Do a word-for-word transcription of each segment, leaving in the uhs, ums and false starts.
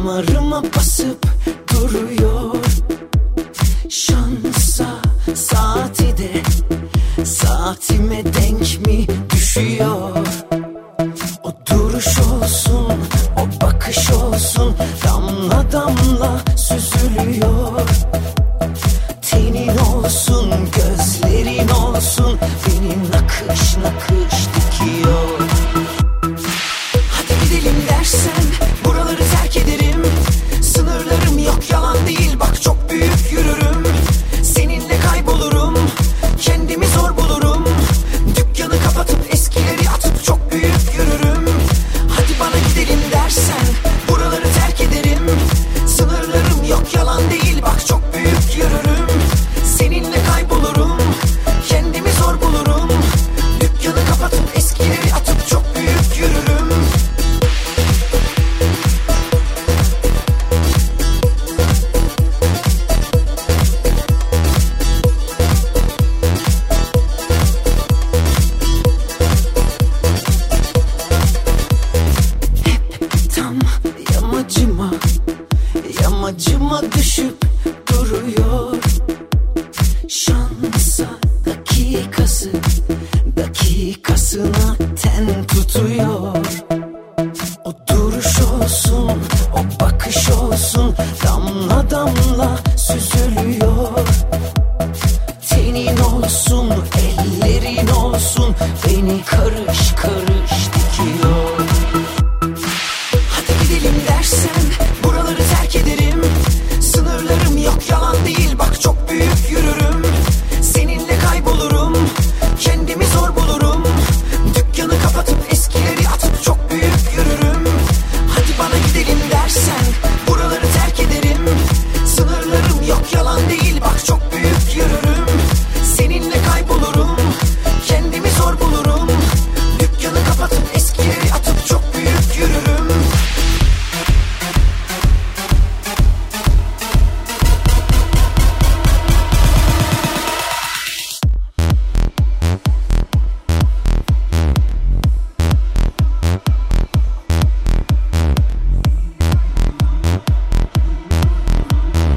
damarıma basıp duruyor. Şansa saati de saatime denk mi düşüyor? O duruş olsun, o bakış olsun, damla damla süzülüyor. Tenin olsun, gözlerin olsun, beni nakış nakış dikiyor. Hadi gidelim dersen buraları terk ederim. Sınırlarım yok, yalan değil, bak çok büyük yürürüm. Seninle kaybolurum, kendimi zor bulurum. Dükkanı kapatıp eskileri atıp çok büyük yürürüm. Hadi bana gidelim dersen buraları terk ederim. Sınırlarım yok, yalan değil, bak çok büyük yürürüm. Seninle kaybolurum, kendimi zor bulurum. Dükkanı kapatıp eskileri atıp çok büyük yürürüm. Yamacıma, yamacıma düşüp duruyor. Şansa dakikası, dakikasına ten tutuyor. O duruş olsun, o bakış olsun, damla damla süzülüyor. Tenin olsun, ellerin olsun, beni karış karış dikiyor. Dersen buraları terk ederim. Sınırlarım yok, yalan değil, bak çok büyük yürürüm. Seninle kaybolurum, kendimi zor bulurum. Dükkanı kapatıp eskileri atıp çok büyük yürürüm. Hadi bana gidelim dersen buraları terk ederim. Sınırlarım yok, yalan değil, bak çok büyük yürürüm. Seninle kaybolurum, kendimi zor bulurum. Dükkanı kapatıp eskileri atıp çok büyük yürürüm.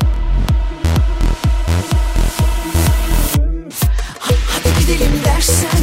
Hadi gidelim dersen